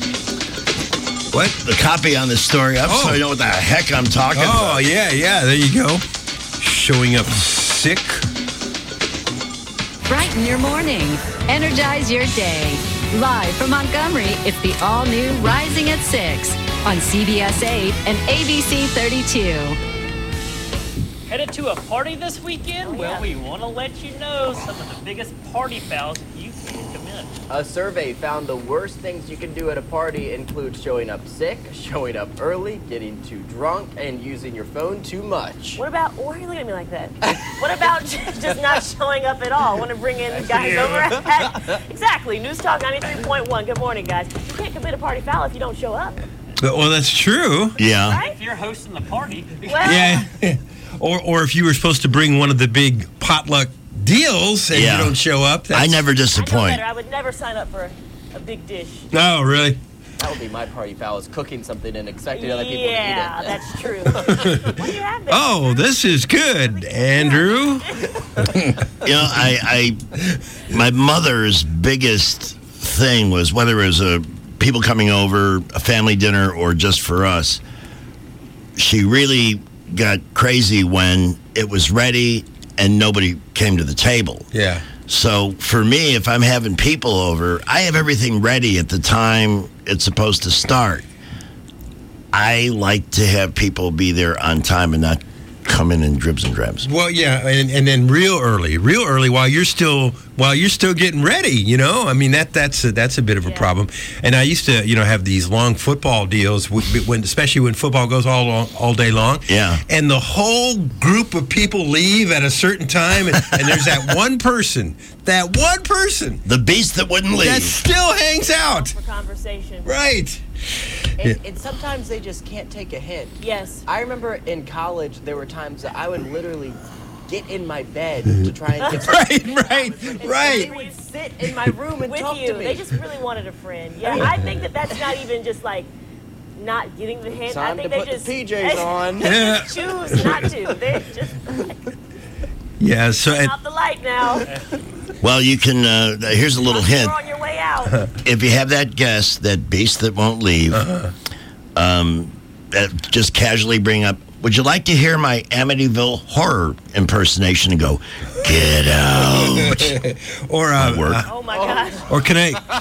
the copy on this story up so I know what the heck I'm talking about? Oh, yeah. There you go. Showing up sick. Brighten your morning. Energize your day. Live from Montgomery, it's the all-new Rising at 6 on CBS 8 and ABC 32. Headed to a party this weekend? Well, we want to let you know some of the biggest party fouls you can commit. A survey found the worst things you can do at a party include showing up sick, showing up early, getting too drunk, and using your phone too much. What about, why are you looking at me like that? What about just not showing up at all? Want to bring in the guys over at, exactly, News Talk 93.1. Good morning, guys. You can't commit a party foul if you don't show up. Well, that's true. Yeah. Right? If you're hosting the party. Well, Yeah. Or if you were supposed to bring one of the big potluck deals and you don't show up. I never disappoint. I would never sign up for a big dish. Oh, really? That would be my party foul, is cooking something and expecting other people to eat it. Yeah, that's true. What do you have there? Oh, this is good, Andrew. My mother's biggest thing was, whether it was people coming over, a family dinner, or just for us, she really got crazy when it was ready and nobody came to the table. Yeah. So for me, if I'm having people over, I have everything ready at the time it's supposed to start. I like to have people be there on time and not come in dribs and drabs. Well, yeah, and then real early while you're still getting ready. You know, I mean that's a bit of a problem. And I used to have these long football deals especially when football goes all day long. Yeah. And the whole group of people leave at a certain time, and there's that one person, the beast that wouldn't leave, that still hangs out for conversation. Right. And sometimes they just can't take a hint. Yes. I remember in college, there were times that I would literally get in my bed to try and get right. They would sit in my room and with talk you. to me. They just really wanted a friend. Yeah, I think that's not even just like not getting the hint. Time I think to they put just the PJs on. They just choose not to. They just Yeah. So turn off the light now. Well, you can. Here's a little hint. You're on your way out. If you have that guest, that beast that won't leave, just casually bring up, would you like to hear my Amityville horror impersonation, and go, get out? Or oh my gosh. Or can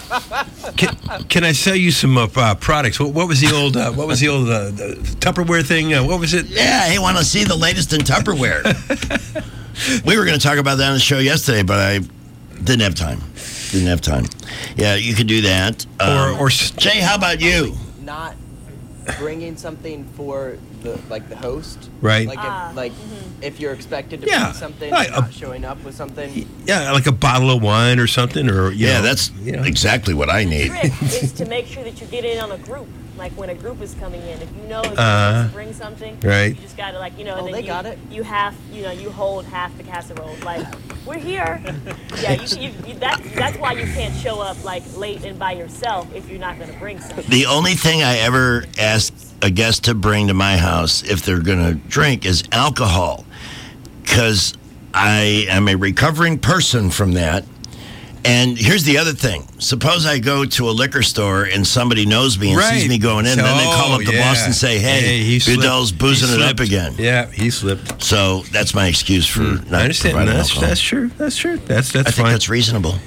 I sell you some products? What was the old the Tupperware thing? What was it? Yeah, hey, want to see the latest in Tupperware? We were going to talk about that on the show yesterday, but I didn't have time. Yeah, you could do that. Or Jay, how about you? Not bringing something for the host, right? If you're expected to bring something, right. Not showing up with something. Yeah, like a bottle of wine or something, or that's exactly what I need. The trick is to make sure that you get in on a group. Like when a group is coming in, if you know if you're supposed to bring something, right? You just gotta and then they got it. You hold half the casserole. Like we're here. Yeah, that's why you can't show up late and by yourself if you're not gonna bring something. The only thing I ever ask a guest to bring to my house if they're gonna drink is alcohol, because I am a recovering person from that. And here's the other thing. Suppose I go to a liquor store and somebody knows me and sees me going in, and then they call up the boss and say, hey Goodell's boozing it up again. Yeah, he slipped. So that's my excuse for not I understand. providing alcohol. That's true. That's I fine. think that's reasonable.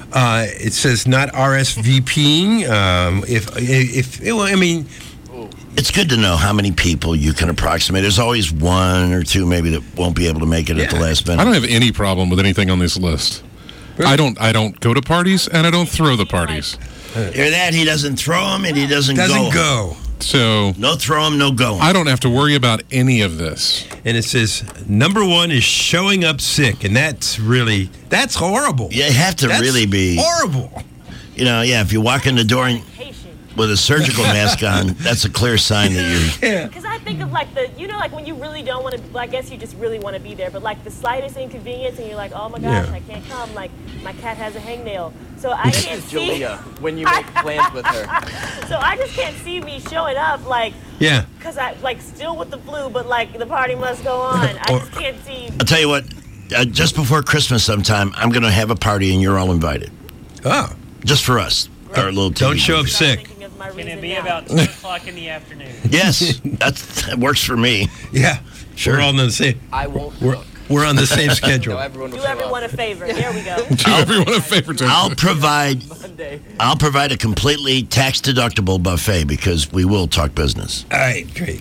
It says not RSVPing. It's good to know how many people you can approximate. There's always one or two maybe that won't be able to make it at the last minute. I don't have any problem with anything on this list. I don't go to parties, and I don't throw the parties. Hear that? He doesn't throw them, and he doesn't go. So no throw them, no go. I don't have to worry about any of this. And it says, number one is showing up sick, and that's horrible. You have to really be horrible. You know, if you walk in the door with a surgical mask on, that's a clear sign that you're... Because I think of like when you really don't want to, well, I guess you just really want to be there, but like the slightest inconvenience and you're like, oh my gosh, I can't come, like my cat has a hangnail. So I can't see... Julia, when you make plans with her. So I just can't see me showing up because I still with the flu, but like the party must go on. I just can't see... I'll tell you what, just before Christmas sometime, I'm going to have a party and you're all invited. Oh. Just for us. Our little Don't show up sick. Can it be about 2 o'clock in the afternoon? Yes, that works for me. Yeah, sure. We're all on the same. I won't. We're on the same schedule. Do everyone a favor. There we go. Do everyone a favor. I'll provide a completely tax deductible buffet because we will talk business. All right, great.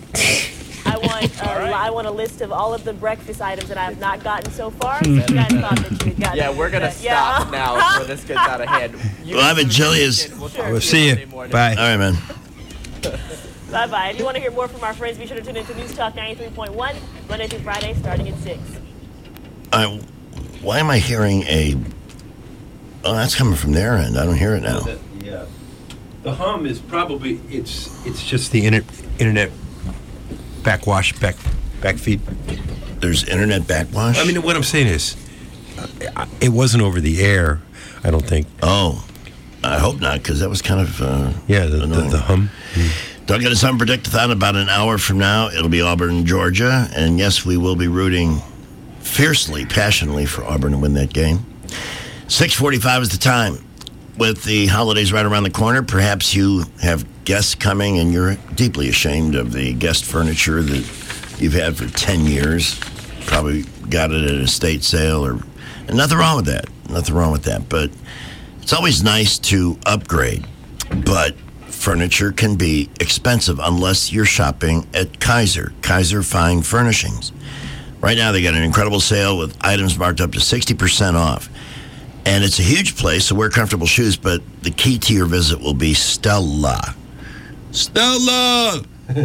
I want a list of all of the breakfast items that I have not gotten so far. So you guys thought that you got Yeah, we're gonna stop now before this gets out of hand. Well, I'm at Julia's. We'll see you. Bye. All right, man. Bye-bye. If you want to hear more from our friends, be sure to tune into News Talk 93.1, Monday through Friday, starting at 6. Why am I hearing a... Oh, that's coming from their end. I don't hear it now. Yeah. The hum is probably... It's just the internet back feed. There's internet backwash? I mean, what I'm saying is, it wasn't over the air, I don't think. Oh, I hope not, because that was kind of the hum. Don't get us on Predict-a-thon about an hour from now. It'll be Auburn, Georgia, and yes, we will be rooting fiercely, passionately for Auburn to win that game. 6:45 is the time. With the holidays right around the corner, perhaps you have guests coming and you're deeply ashamed of the guest furniture that you've had for 10 years. Probably got it at an estate sale, and nothing wrong with that. Nothing wrong with that. But it's always nice to upgrade. But furniture can be expensive unless you're shopping at Kaiser Fine Furnishings. Right now they got an incredible sale with items marked up to 60% off. And it's a huge place, so wear comfortable shoes, but the key to your visit will be Stella. Stella!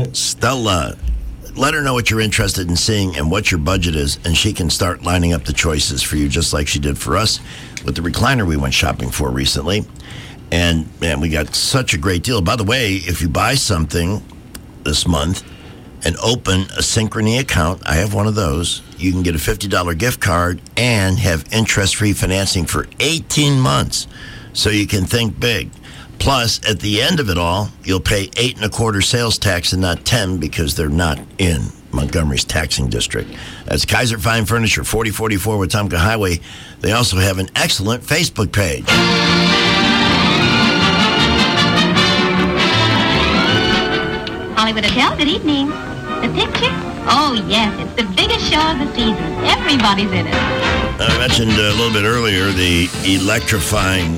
Let her know what you're interested in seeing and what your budget is, and she can start lining up the choices for you, just like she did for us with the recliner we went shopping for recently. And, man, we got such a great deal. By the way, if you buy something this month and open a Synchrony account, I have one of those, you can get a $50 gift card and have interest-free financing for 18 months. So you can think big. Plus, at the end of it all, you'll pay 8.25% sales tax and not 10 because they're not in Montgomery's taxing district. That's Kaiser Fine Furniture, 4044 Wetumpka Highway. They also have an excellent Facebook page. Hollywood Hotel, good evening. The picture? Oh, yes, it's the biggest show of the season. Everybody's in it. I mentioned a little bit earlier the electrifying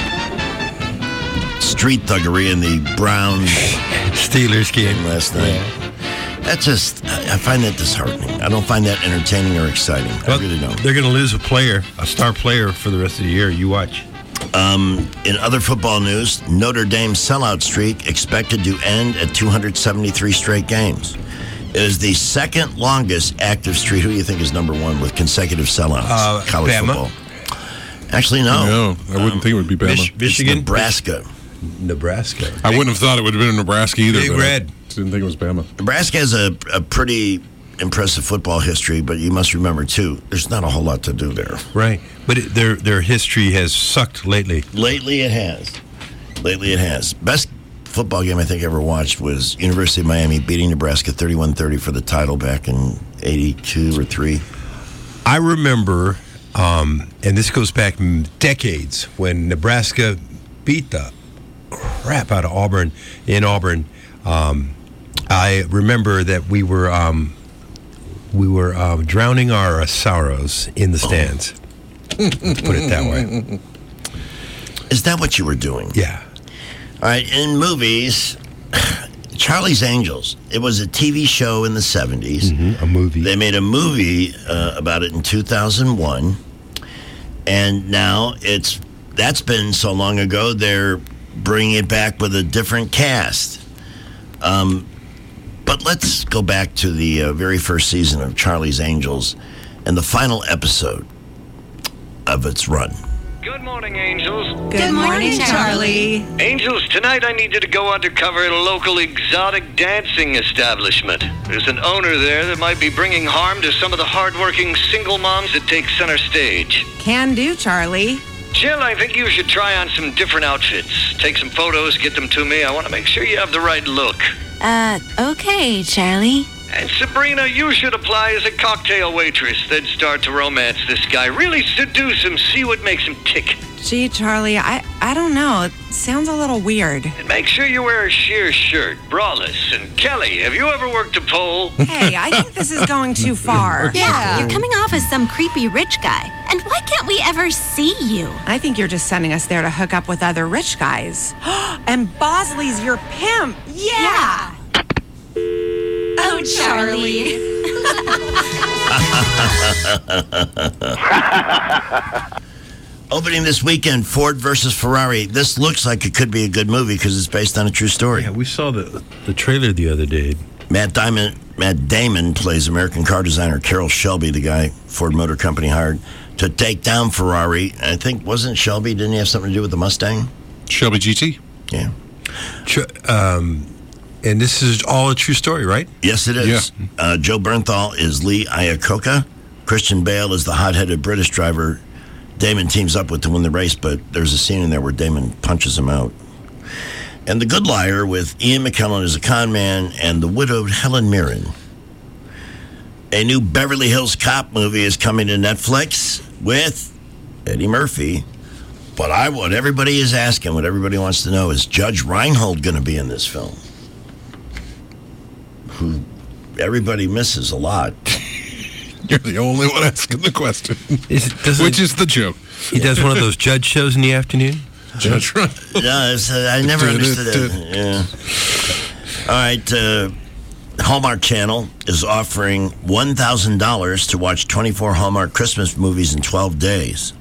street thuggery in the Browns Steelers game last night. Yeah. I find that disheartening. I don't find that entertaining or exciting. I really don't. They're going to lose a star player for the rest of the year. You watch. In other football news, Notre Dame's sellout streak expected to end at 273 straight games. It is the second longest active streak. Who do you think is number one with consecutive sellouts? College Bama. Football. Actually, no. No, I wouldn't think it would be Bama. Michigan? Nebraska. I wouldn't have thought it would have been Nebraska either. Big Red. I didn't think it was Bama. Nebraska has a pretty impressive football history, but you must remember, too, there's not a whole lot to do there. Right. But their history has sucked lately. Lately it has. Best football game I think I ever watched was University of Miami beating Nebraska 31-30 for the title back in 82 or 3. I remember, and this goes back decades, when Nebraska beat the crap out of Auburn in Auburn. I remember that we were drowning our sorrows in the stands. Let's put it that way. Is that what you were doing? Yeah. All right, in movies, Charlie's Angels. It was a TV show in the 70s. A movie. They made a movie about it in 2001. And now that's been so long ago, they're bringing it back with a different cast. But let's go back to the very first season of Charlie's Angels and the final episode of its run. Good morning, Angels. Good morning, Charlie. Angels, tonight I need you to go undercover at a local exotic dancing establishment. There's an owner there that might be bringing harm to some of the hardworking single moms that take center stage. Can do, Charlie. Jill, I think you should try on some different outfits. Take some photos, get them to me. I want to make sure you have the right look. Okay, Charlie. And Sabrina, you should apply as a cocktail waitress, then start to romance this guy. Really seduce him, see what makes him tick. Gee, Charlie, I don't know. It sounds a little weird. And make sure you wear a sheer shirt, braless. And Kelly, have you ever worked a pole? Hey, I think this is going too far. Yeah, you're coming off as some creepy rich guy. And why can't we ever see you? I think you're just sending us there to hook up with other rich guys. And Bosley's your pimp. Yeah. Oh, Charlie. Opening this weekend, Ford versus Ferrari. This looks like it could be a good movie because it's based on a true story. Yeah, we saw the trailer the other day. Matt Damon plays American car designer Carroll Shelby, the guy Ford Motor Company hired to take down Ferrari. I think, wasn't Shelby, didn't he have something to do with the Mustang? Shelby GT? Yeah. And this is all a true story, right? Yes, it is. Yeah. Joe Bernthal is Lee Iacocca. Christian Bale is the hot-headed British driver Damon teams up with to win the race, but there's a scene in there where Damon punches him out. And The Good Liar with Ian McKellen as a con man and the widowed Helen Mirren. A new Beverly Hills Cop movie is coming to Netflix with Eddie Murphy. But what everybody is asking, what everybody wants to know is Judge Reinhold going to be in this film? Who everybody misses a lot. You're the only one asking the question. Which is the joke. He does one of those judge shows in the afternoon? Judge Ryan. No, I never understood it. Yeah. All right. Hallmark Channel is offering $1,000 to watch 24 Hallmark Christmas movies in 12 days.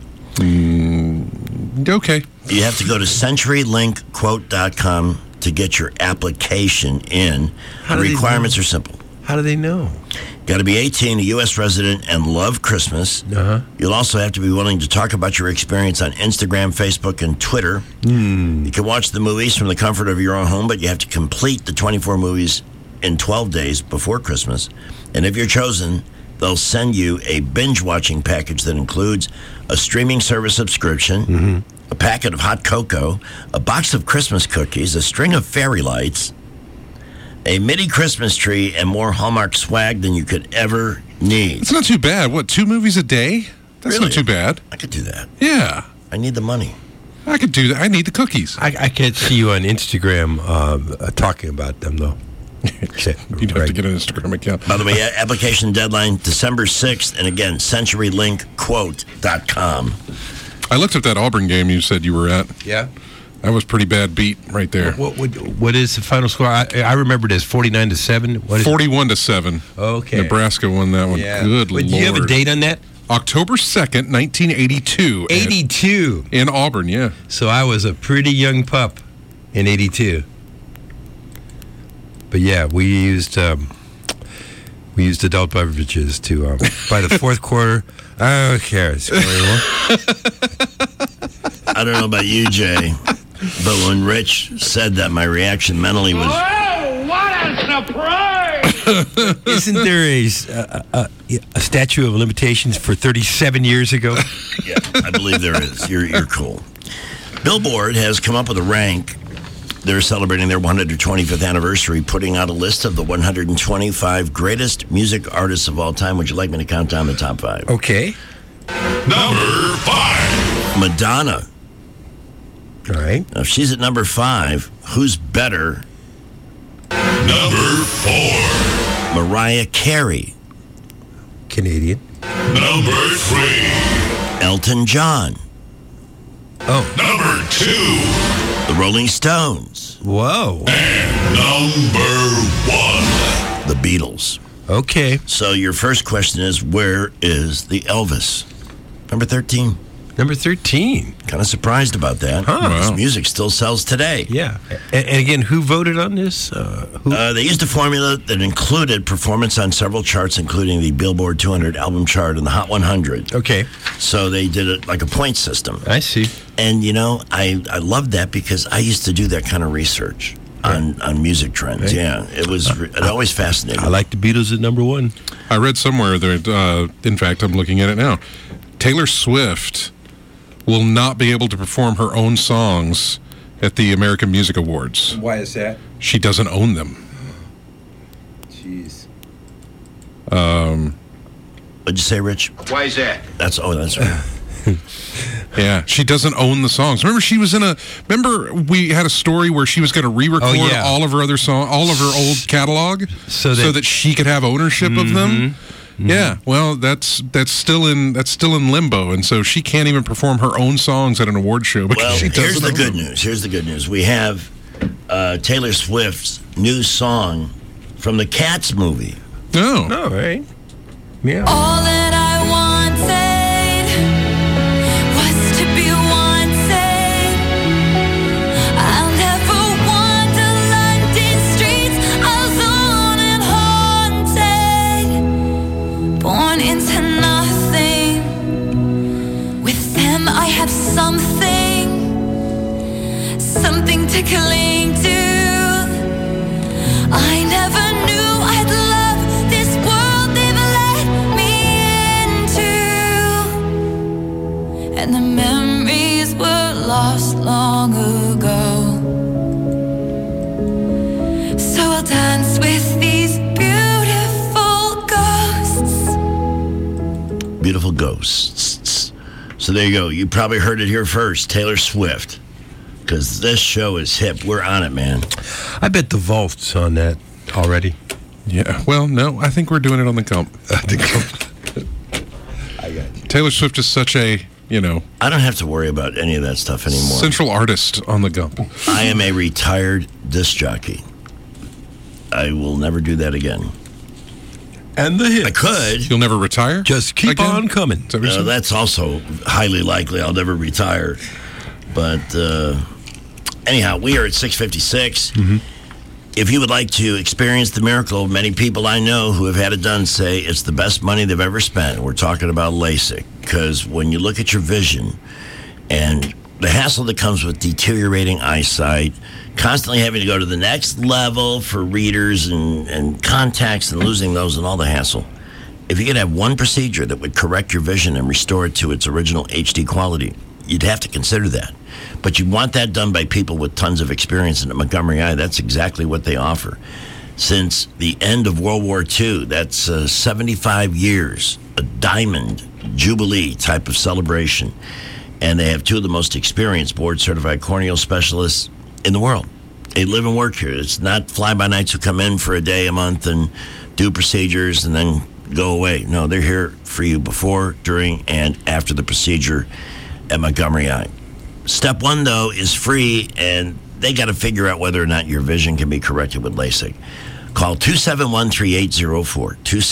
Okay. You have to go to CenturyLinkQuote.com to get your application in. The requirements are simple. How do they know? Got to be 18, a U.S. resident, and love Christmas. You'll also have to be willing to talk about your experience on Instagram, Facebook, and Twitter. You can watch the movies from the comfort of your own home, but you have to complete the 24 movies in 12 days before Christmas. And if you're chosen, they'll send you a binge-watching package that includes a streaming service subscription, a packet of hot cocoa, a box of Christmas cookies, a string of fairy lights, a mini Christmas tree, and more Hallmark swag than you could ever need. It's not too bad. What, 2 movies a day? That's Really? not too bad. I could do that. Yeah. I need the money. I could do that. I need the cookies. I can't see you on Instagram talking about them, though. You'd have to get an Instagram account. By the way, application deadline December 6th, and again, CenturyLinkQuote.com. I looked at that Auburn game you said you were at. Yeah. That was pretty bad beat right there. What is the final score? I remember it as 49-7. 41-7. Okay. Nebraska won that one. Yeah. Good Lord. Do you have a date on that? October 2nd, 1982. 82. In Auburn, yeah. So I was a pretty young pup in 82. But yeah, we used adult beverages to by the fourth quarter. I don't care. I don't know about you, Jay, but when Rich said that, my reaction mentally was, Oh, what a surprise! Isn't there a statute of limitations for 37 years ago? Yeah, I believe there is. You're cool. Billboard has come up with a rank. They're celebrating their 125th anniversary, putting out a list of the 125 greatest music artists of all time. Would you like me to count down the top 5? Okay. Number 5. Madonna. All right. Now, if she's at number 5, who's better? Number 4. Mariah Carey. Canadian. Number 3. Elton John. Oh. Number 2. The Rolling Stones. Whoa. And number 1. The Beatles. Okay. So your first question is, where is the Elvis? Number 13. Number 13. Kind of surprised about that. His music still sells today. Yeah. And again, who voted on this? They used a formula that included performance on several charts, including the Billboard 200 album chart and the Hot 100. Okay. So they did it like a point system. I see. And, I loved that because I used to do that kind of research on music trends. Right. Yeah. It always fascinated me. I like the Beatles at number 1. I read somewhere that, in fact, I'm looking at it now. Taylor Swift will not be able to perform her own songs at the American Music Awards. Why is that? She doesn't own them. Jeez. What'd you say, Rich? Why is that? That's right. Yeah, she doesn't own the songs. Remember we had a story where she was going to re-record all of her other all of her old catalog so that she could have ownership of them. Mm-hmm. Yeah, well, that's still in limbo, and so she can't even perform her own songs at an award show. Well, here's the good news. Here's the good news. We have Taylor Swift's new song from the Cats movie. Oh, all right. Yeah. All that I wanted was to be wanted. I'll never wander London streets alone and haunted. Born into nothing. With them I have something to cling to. I never knew I'd love this world they've let me into. And the memories were lost long ago. So I'll dance with these beautiful ghosts. Beautiful ghosts. So there you go. You probably heard it here first. Taylor Swift. Because this show is hip. We're on it, man. I bet the Vault's on that already. Yeah. Well, no. I think we're doing it on the Gump. I got you. Taylor Swift is such a, I don't have to worry about any of that stuff anymore. Central artist on the Gump. I am a retired disc jockey. I will never do that again. And the hits. I could. You'll never retire? Just keep on coming. That's also highly likely. I'll never retire. But anyhow, we are at 6:56. Mm-hmm. If you would like to experience the miracle, many people I know who have had it done say it's the best money they've ever spent. We're talking about LASIK. Because when you look at your vision and the hassle that comes with deteriorating eyesight, constantly having to go to the next level for readers and contacts and losing those and all the hassle. If you could have one procedure that would correct your vision and restore it to its original HD quality, you'd have to consider that. But you want that done by people with tons of experience. And at Montgomery Eye, that's exactly what they offer. Since the end of World War II, that's 75 years, a diamond jubilee type of celebration. And they have two of the most experienced board-certified corneal specialists in the world. They live and work here. It's not fly-by-nights who come in for a day, a month, and do procedures and then go away. No, they're here for you before, during, and after the procedure at Montgomery Eye. Step one, though, is free, and they got to figure out whether or not your vision can be corrected with LASIK. Call 271-3804,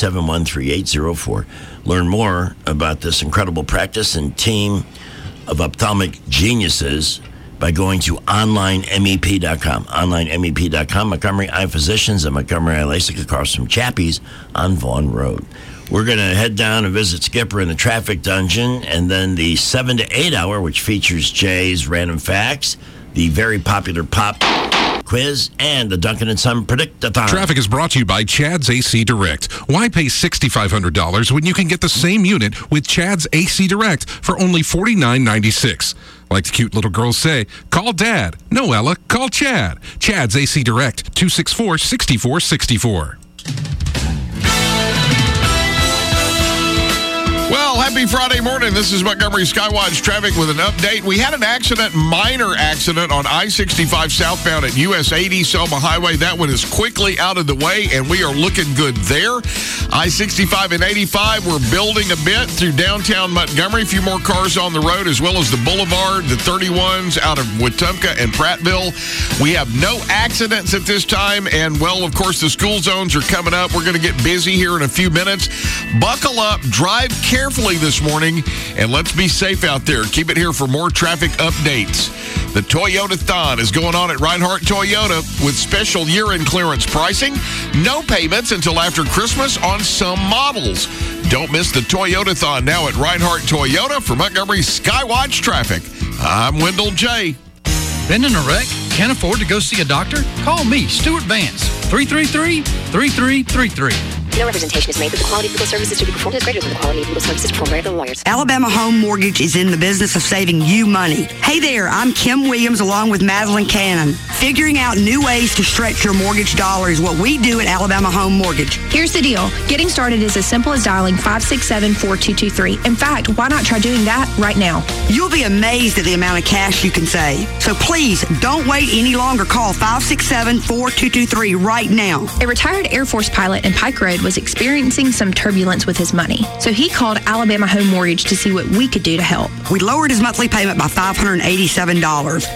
271-3804. Learn more about this incredible practice and team of ophthalmic geniuses by going to onlinemep.com. Onlinemep.com. Montgomery Eye Physicians and Montgomery Eye LASIK across from Chappie's on Vaughan Road. We're going to head down and visit Skipper in the traffic dungeon, and then the 7 to 8 hour, which features Jay's Random Facts, the very popular pop quiz, and the Duncan & Son Predict-a-thon. Traffic is brought to you by Chad's AC Direct. Why pay $6,500 when you can get the same unit with Chad's AC Direct for only $49.96? Like the cute little girls say, call Dad. No, Ella, call Chad. Chad's AC Direct, 264-6464. Well, happy Friday morning. This is Montgomery Skywatch Traffic with an update. We had an accident, minor accident, on I-65 southbound at US 80 Selma Highway. That one is quickly out of the way, and we are looking good there. I-65 and 85, we're building a bit through downtown Montgomery. A few more cars on the road, as well as the Boulevard, the 31s out of Wetumpka and Prattville. We have no accidents at this time, and, well, of course, the school zones are coming up. We're going to get busy here in a few minutes. Buckle up, drive carefully this morning, and let's be safe out there. Keep it here for more traffic updates. The Toyota-thon is going on at Reinhardt Toyota with special year-end clearance pricing. No payments until after Christmas on some models. Don't miss the Toyota-thon now at Reinhardt Toyota. For Montgomery Skywatch Traffic, I'm Wendell J. Been in a wreck? Can't afford to go see a doctor? Call me, Stuart Vance, 333-3333. No representation is made that the quality of legal services to be performed is greater than the quality of legal services performed by other lawyers. Alabama Home Mortgage is in the business of saving you money. Hey there, I'm Kim Williams along with Madeline Cannon. Figuring out new ways to stretch your mortgage dollar is what we do at Alabama Home Mortgage. Here's the deal. Getting started is as simple as dialing 567-4223. In fact, why not try doing that right now? You'll be amazed at the amount of cash you can save. So please, don't wait any longer. Call 567-4223 right now. A retired Air Force pilot in Pike Road was experiencing some turbulence with his money. So he called Alabama Home Mortgage to see what we could do to help. We lowered his monthly payment by $587.